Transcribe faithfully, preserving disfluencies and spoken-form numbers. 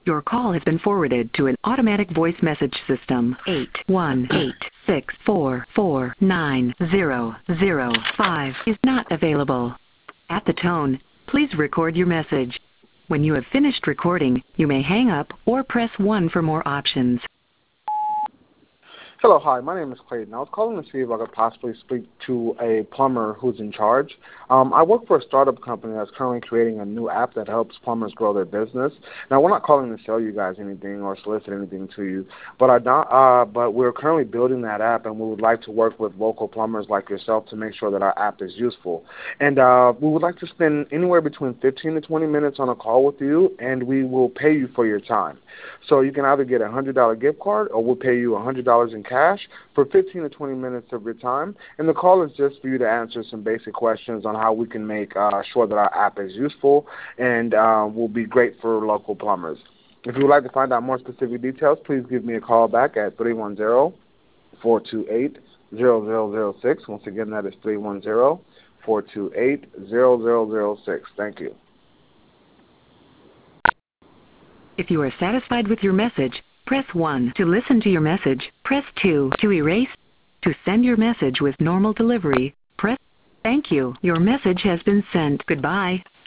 Your call has been forwarded to an automatic voice message system. eight one eight six four four nine zero zero five is not available. At the tone, please record your message. When you have finished recording, you may hang up or press one for more options. Hello, hi, my name is Clayton. I was calling to see if I could possibly speak to a plumber who's in charge. Um, I work for a startup company that's currently creating a new app that helps plumbers grow their business. Now, we're not calling to sell you guys anything or solicit anything to you, but I not, uh, but we're currently building that app, and we would like to work with local plumbers like yourself to make sure that our app is useful. And uh, we would like to spend anywhere between fifteen to twenty minutes on a call with you, and we will pay you for your time. So you can either get a one hundred dollar gift card, or we'll pay you one hundred dollars in cash for fifteen to twenty minutes of your time. And the call is just for you to answer some basic questions on how we can make uh, sure that our app is useful and uh, will be great for local plumbers. If you would like to find out more specific details, please give me a call back at three one zero, four two eight, zero zero zero six. Once again, that is three one zero, four two eight, zero zero zero six. Thank you. If you are satisfied with your message, press one. To listen to your message, press two. To erase, to send your message with normal delivery, press. Thank you. Your message has been sent. Goodbye.